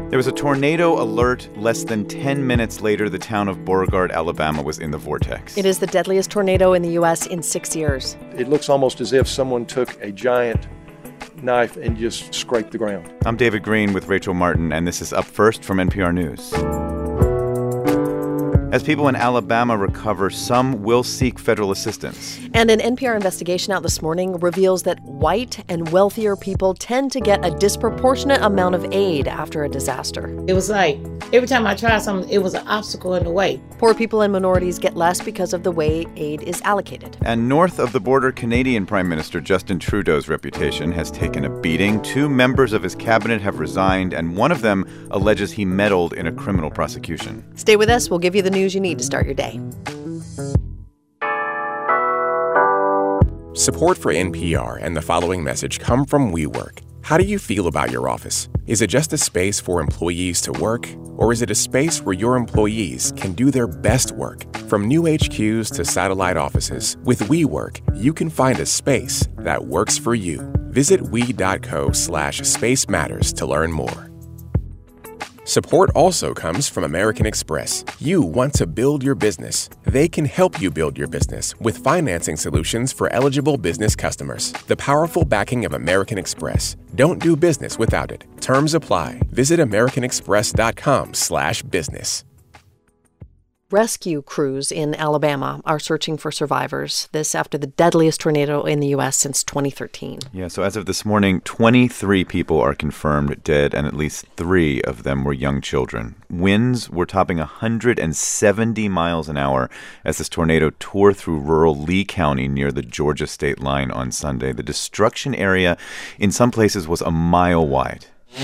There was a tornado alert. Less than 10 minutes later, the town of Beauregard, Alabama, was in the vortex. It is the deadliest tornado in the U.S. in 6 years. It looks almost as if someone took a giant knife and just scraped the ground. I'm David Green with Rachel Martin, and this is Up First from NPR News. As people in Alabama recover, some will seek federal assistance. And an NPR investigation out this morning reveals that white and wealthier people tend to get a disproportionate amount of aid after a disaster. It was like every time I tried something, it was an obstacle in the way. Poor people and minorities get less because of the way aid is allocated. And north of the border, Canadian Prime Minister Justin Trudeau's reputation has taken a beating. 2 members of his cabinet have resigned, and one of them alleges he meddled in a criminal prosecution. Stay with us. We'll give you the news you need to start your day. Support for NPR and the following message come from WeWork. How do you feel about your office? Is it just a space for employees to work? Or is it a space where your employees can do their best work? From new HQs to satellite offices, with WeWork, you can find a space that works for you. Visit we.co/Space Matters to learn more. Support also comes from American Express. You want to build your business. They can help you build your business with financing solutions for eligible business customers. The powerful backing of American Express. Don't do business without it. Terms apply. Visit americanexpress.com/business. Rescue crews in Alabama are searching for survivors. This after the deadliest tornado in the U.S. since 2013. Yeah, so as of this morning, 23 people are confirmed dead, and at least 3 of them were young children. Winds were topping 170 miles an hour as this tornado tore through rural Lee County near the Georgia state line on Sunday. The destruction area in some places was a mile wide.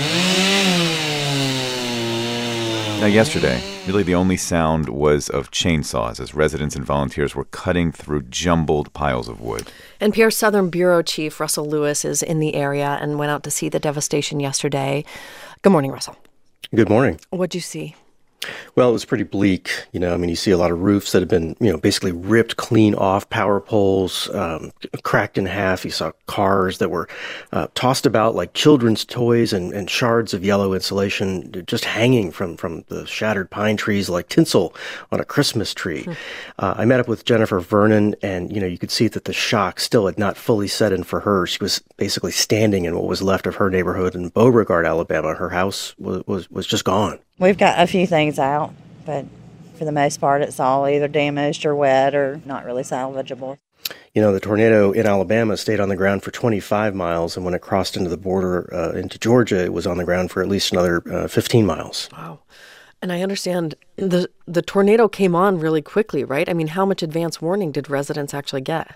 Now, yesterday, really the only sound was of chainsaws as residents and volunteers were cutting through jumbled piles of wood. NPR's Southern Bureau Chief Russell Lewis is in the area and went out to see the devastation yesterday. Good morning, Russell. Good morning. What'd you see? Well, it was pretty bleak. You see a lot of roofs that have been, basically ripped clean off, power poles cracked in half. You saw cars that were tossed about like children's toys and shards of yellow insulation just hanging from the shattered pine trees like tinsel on a Christmas tree. I met up with Jennifer Vernon, and, you could see that the shock still had not fully set in for her. She was basically standing in what was left of her neighborhood in Beauregard, Alabama. Her house was just gone. We've got a few things out, but for the most part, it's all either damaged or wet or not really salvageable. The tornado in Alabama stayed on the ground for 25 miles, and when it crossed into the border into Georgia, it was on the ground for at least another 15 miles. Wow. And I understand the tornado came on really quickly, right? I mean, how much advance warning did residents actually get?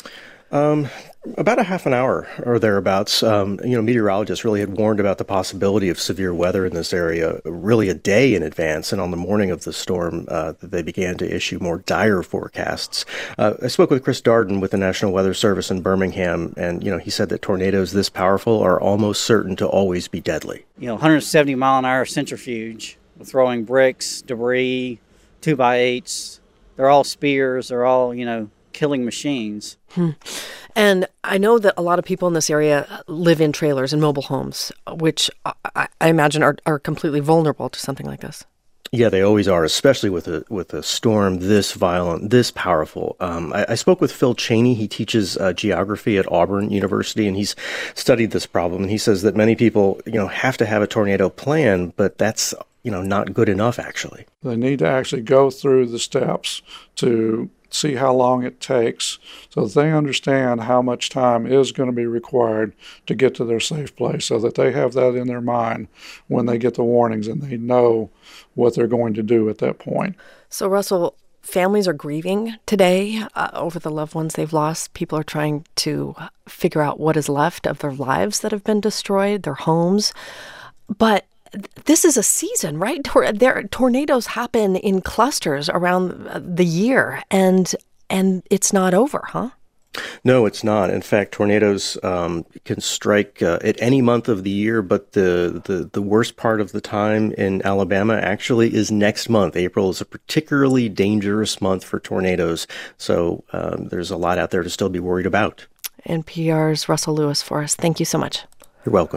About a half an hour or thereabouts. Meteorologists really had warned about the possibility of severe weather in this area really a day in advance. And on the morning of the storm, they began to issue more dire forecasts. I spoke with Chris Darden with the National Weather Service in Birmingham, and, he said that tornadoes this powerful are almost certain to always be deadly. 170 mile an hour centrifuge, throwing bricks, debris, 2x8s. They're all spears. They're all, killing machines. And I know that a lot of people in this area live in trailers and mobile homes, which I imagine are completely vulnerable to something like this. Yeah, they always are, especially with a storm this violent, this powerful. I spoke with Phil Cheney. He teaches geography at Auburn University, and he's studied this problem. And he says that many people, have to have a tornado plan, but that's, not good enough, actually. They need to actually go through the steps to see how long it takes so that they understand how much time is going to be required to get to their safe place, so that they have that in their mind when they get the warnings and they know what they're going to do at that point. So, Russell, families are grieving today over the loved ones they've lost. People are trying to figure out what is left of their lives that have been destroyed, their homes. But this is a season, right? Tornadoes happen in clusters around the year, and it's not over, huh? No, it's not. In fact, tornadoes can strike at any month of the year, but the worst part of the time in Alabama actually is next month. April is a particularly dangerous month for tornadoes, so there's a lot out there to still be worried about. NPR's Russell Lewis for us. Thank you so much. You're welcome.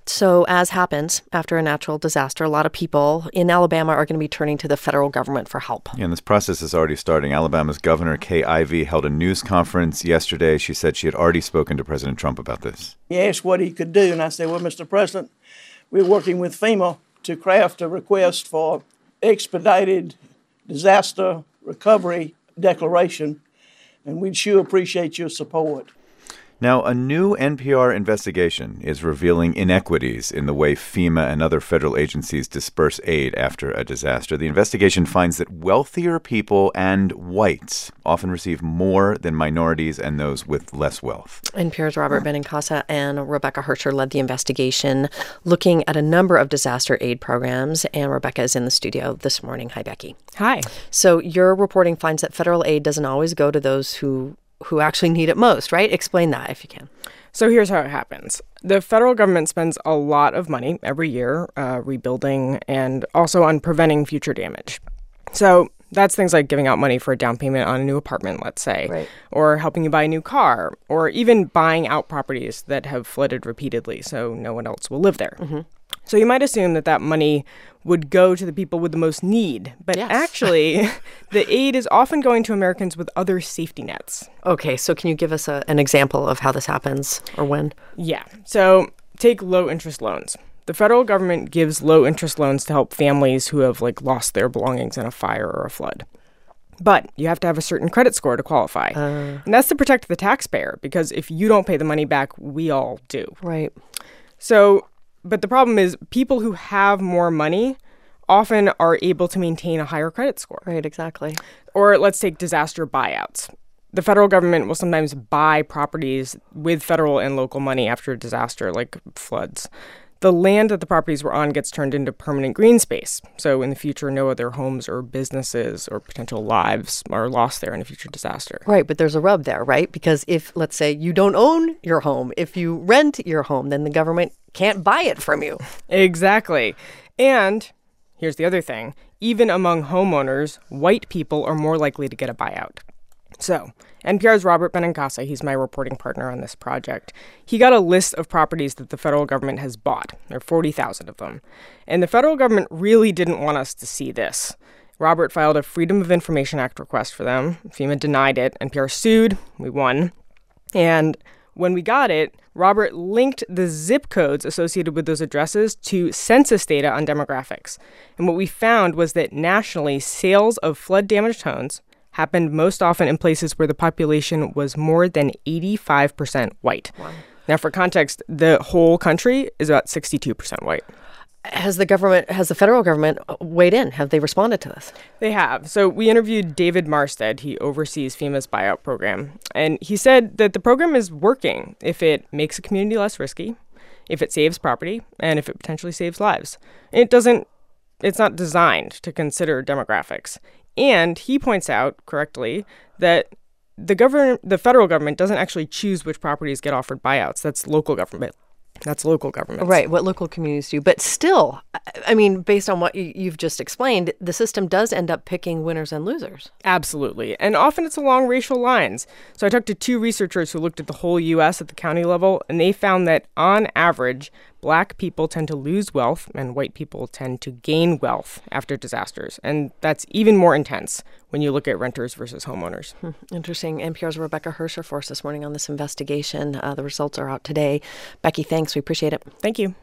So as happens after a natural disaster, a lot of people in Alabama are going to be turning to the federal government for help. Yeah, and this process is already starting. Alabama's Governor Kay Ivey held a news conference yesterday. She said she had already spoken to President Trump about this. He asked what he could do, and I said, well, Mr. President, we're working with FEMA to craft a request for expedited disaster recovery declaration, and we'd sure appreciate your support. Now, a new NPR investigation is revealing inequities in the way FEMA and other federal agencies disperse aid after a disaster. The investigation finds that wealthier people and whites often receive more than minorities and those with less wealth. NPR's Robert Benincasa and Rebecca Hersher led the investigation, looking at a number of disaster aid programs. And Rebecca is in the studio this morning. Hi, Becky. Hi. So your reporting finds that federal aid doesn't always go to those who actually need it most, right? Explain that if you can. So here's how it happens. The federal government spends a lot of money every year rebuilding and also on preventing future damage. So that's things like giving out money for a down payment on a new apartment, let's say, right, or helping you buy a new car, or even buying out properties that have flooded repeatedly so no one else will live there. Mm-hmm. So you might assume that that money would go to the people with the most need. But actually, the aid is often going to Americans with other safety nets. Okay, so can you give us an example of how this happens or when? Yeah. So take low-interest loans. The federal government gives low-interest loans to help families who have, lost their belongings in a fire or a flood. But you have to have a certain credit score to qualify. And that's to protect the taxpayer, because if you don't pay the money back, we all do. Right. But the problem is people who have more money often are able to maintain a higher credit score. Right, exactly. Or let's take disaster buyouts. The federal government will sometimes buy properties with federal and local money after a disaster like floods. The land that the properties were on gets turned into permanent green space. So in the future, no other homes or businesses or potential lives are lost there in a future disaster. Right, but there's a rub there, right? Because if, let's say, you don't own your home, if you rent your home, then the government can't buy it from you. Exactly. And here's the other thing. Even among homeowners, white people are more likely to get a buyout. So NPR's Robert Benincasa, he's my reporting partner on this project. He got a list of properties that the federal government has bought. There are 40,000 of them. And the federal government really didn't want us to see this. Robert filed a Freedom of Information Act request for them. FEMA denied it. NPR sued. We won. And when we got it, Robert linked the zip codes associated with those addresses to census data on demographics. And what we found was that nationally, sales of flood-damaged homes happened most often in places where the population was more than 85% white. Wow. Now, for context, the whole country is about 62% white. Has the federal government weighed in? Have they responded to this? They have. So we interviewed David Marstead. He oversees FEMA's buyout program. And he said that the program is working if it makes a community less risky, if it saves property, and if it potentially saves lives. It's not designed to consider demographics. And he points out correctly that the federal government doesn't actually choose which properties get offered buyouts. That's local government. Right, what local communities do. But still, I mean, based on what you've just explained, the system does end up picking winners and losers. Absolutely. And often it's along racial lines. So I talked to two researchers who looked at the whole U.S. at the county level, and they found that on average, Black people tend to lose wealth and white people tend to gain wealth after disasters. And that's even more intense when you look at renters versus homeowners. Interesting. NPR's Rebecca Hersher for us this morning on this investigation. The results are out today. Becky, thanks. We appreciate it. Thank you.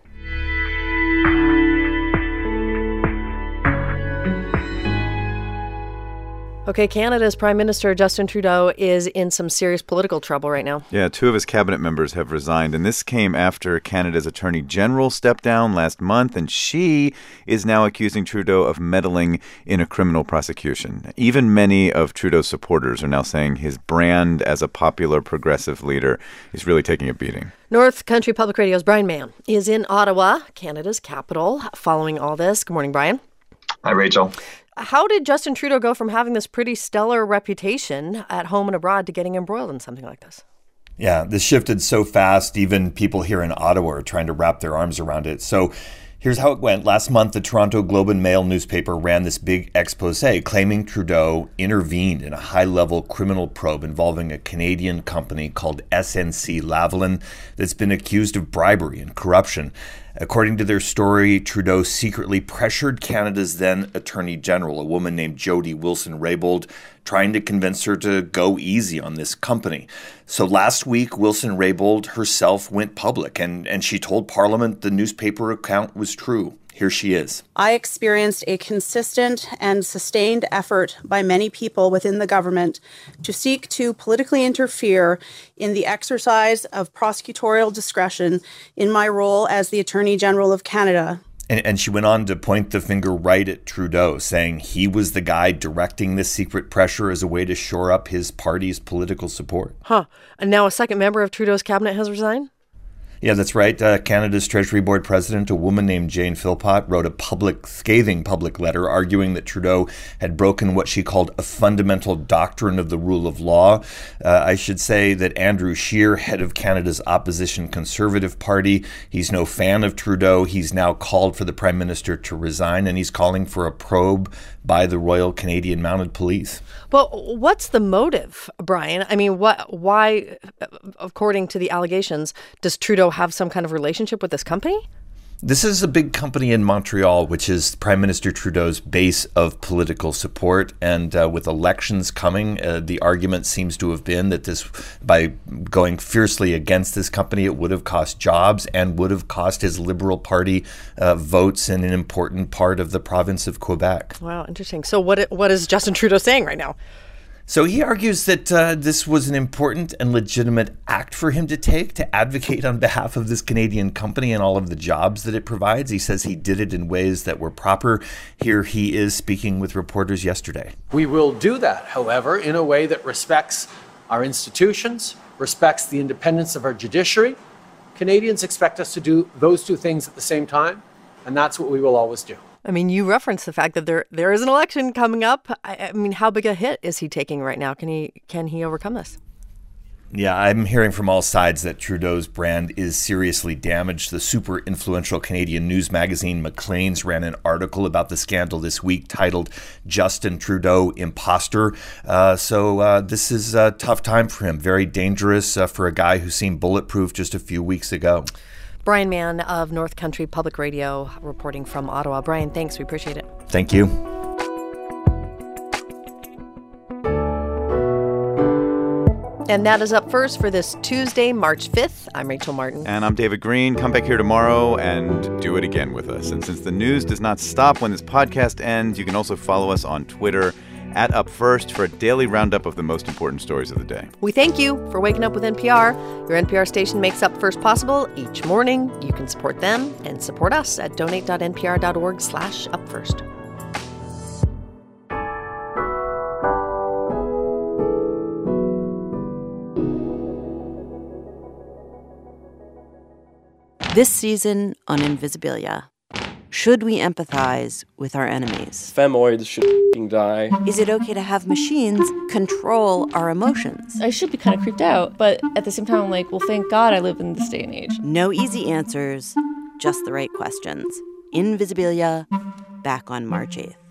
Okay, Canada's Prime Minister Justin Trudeau is in some serious political trouble right now. Yeah, two of his cabinet members have resigned, and this came after Canada's Attorney General stepped down last month, and she is now accusing Trudeau of meddling in a criminal prosecution. Even many of Trudeau's supporters are now saying his brand as a popular progressive leader is really taking a beating. North Country Public Radio's Brian Mann is in Ottawa, Canada's capital, following all this. Good morning, Brian. Hi, Rachel. How did Justin Trudeau go from having this pretty stellar reputation at home and abroad to getting embroiled in something like this? Yeah, this shifted so fast, even people here in Ottawa are trying to wrap their arms around it. So here's how it went. Last month, the Toronto Globe and Mail newspaper ran this big expose claiming Trudeau intervened in a high-level criminal probe involving a Canadian company called SNC-Lavalin that's been accused of bribery and corruption. According to their story, Trudeau secretly pressured Canada's then Attorney General, a woman named Jody Wilson-Raybould, trying to convince her to go easy on this company. So last week, Wilson-Raybould herself went public, and she told Parliament the newspaper account was true. Here she is. I experienced a consistent and sustained effort by many people within the government to seek to politically interfere in the exercise of prosecutorial discretion in my role as the Attorney General of Canada. And she went on to point the finger right at Trudeau, saying he was the guy directing this secret pressure as a way to shore up his party's political support. And now a second member of Trudeau's cabinet has resigned? Yeah, that's right. Canada's Treasury Board president, a woman named Jane Philpott, wrote a scathing public letter arguing that Trudeau had broken what she called a fundamental doctrine of the rule of law. I should say that Andrew Scheer, head of Canada's opposition Conservative Party, he's no fan of Trudeau. He's now called for the Prime Minister to resign, and he's calling for a probe by the Royal Canadian Mounted Police. Well, what's the motive, Brian? I mean, why, according to the allegations, does Trudeau have some kind of relationship with this company? This is a big company in Montreal, which is Prime Minister Trudeau's base of political support. And with elections coming, the argument seems to have been that by going fiercely against this company, it would have cost jobs and would have cost his Liberal Party votes in an important part of the province of Quebec. Wow, interesting. So what is Justin Trudeau saying right now? So he argues that this was an important and legitimate act for him to take to advocate on behalf of this Canadian company and all of the jobs that it provides. He says he did it in ways that were proper. Here he is speaking with reporters yesterday. We will do that, however, in a way that respects our institutions, respects the independence of our judiciary. Canadians expect us to do those two things at the same time, and that's what we will always do. I mean, you referenced the fact that there is an election coming up. I mean, how big a hit is he taking right now? Can he overcome this? Yeah, I'm hearing from all sides that Trudeau's brand is seriously damaged. The super influential Canadian news magazine Maclean's ran an article about the scandal this week titled Justin Trudeau Imposter. So this is a tough time for him. Very dangerous for a guy who seemed bulletproof just a few weeks ago. Brian Mann of North Country Public Radio reporting from Ottawa. Brian, thanks. We appreciate it. Thank you. And that is Up First for this Tuesday, March 5th. I'm Rachel Martin. And I'm David Green. Come back here tomorrow and do it again with us. And since the news does not stop when this podcast ends, you can also follow us on Twitter at Up First for a daily roundup of the most important stories of the day. We thank you for waking up with NPR. Your NPR station makes Up First possible each morning. You can support them and support us at donate.npr.org/upfirst. This season on Invisibilia. Should we empathize with our enemies? Femoids should die. Is it okay to have machines control our emotions? I should be kind of creeped out, but at the same time, I'm like, well, thank God I live in this day and age. No easy answers, just the right questions. Invisibilia, back on March 8th.